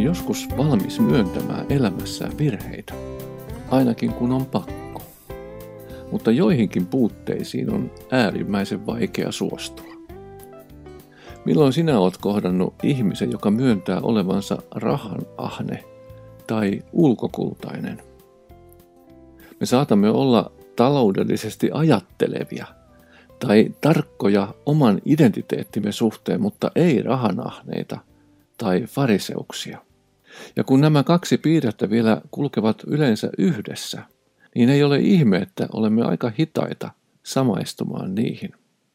joskus valmis myöntämään elämässään virheitä, ainakin kun on pakko. Mutta joihinkin puutteisiin on äärimmäisen vaikea suostua. Milloin sinä olet kohdannut ihmisen, joka myöntää olevansa rahanahne tai ulkokultainen? Me saatamme olla taloudellisesti ajattelevia tai tarkkoja oman identiteettimme suhteen, mutta ei rahanahneita tai fariseuksia. Ja kun nämä kaksi piirrettä vielä kulkevat yleensä yhdessä, niin ei ole ihme, että olemme aika hitaita samaistumaan niihin.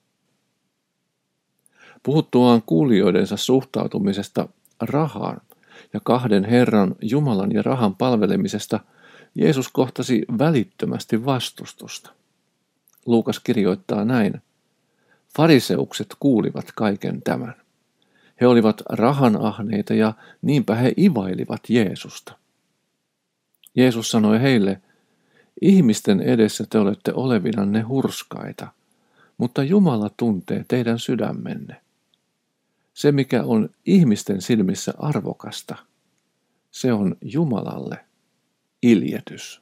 Puhuttuaan kuulijoidensa suhtautumisesta rahaan ja kahden Herran, Jumalan ja rahan palvelemisesta, Jeesus kohtasi välittömästi vastustusta. Luukas kirjoittaa näin: fariseukset kuulivat kaiken tämän. He olivat rahanahneita ja niinpä he ivailivat Jeesusta. Jeesus sanoi heille: ihmisten edessä te olette olevinanne hurskaita, mutta Jumala tuntee teidän sydämenne. Se, mikä on ihmisten silmissä arvokasta, se on Jumalalle iljetys.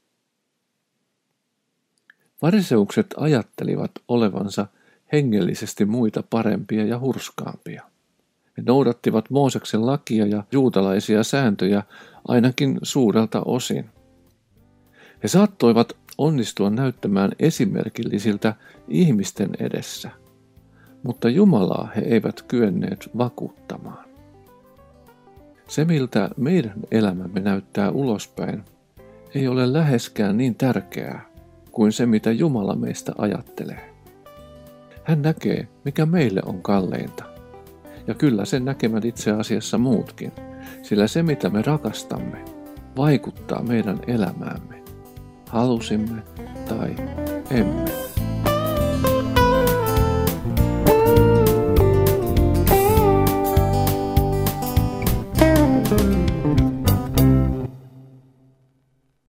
Fariseukset ajattelivat olevansa hengellisesti muita parempia ja hurskaampia. He noudattivat Mooseksen lakia ja juutalaisia sääntöjä ainakin suurelta osin. He saattoivat onnistua näyttämään esimerkillisiltä ihmisten edessä, mutta Jumalaa he eivät kyenneet vakuuttamaan. Se, miltä meidän elämämme näyttää ulospäin, ei ole läheskään niin tärkeää kuin se, mitä Jumala meistä ajattelee. Hän näkee, mikä meille on kalleinta. Ja kyllä sen näkemät itse asiassa muutkin, sillä se, mitä me rakastamme, vaikuttaa meidän elämäämme, halusimme tai emme.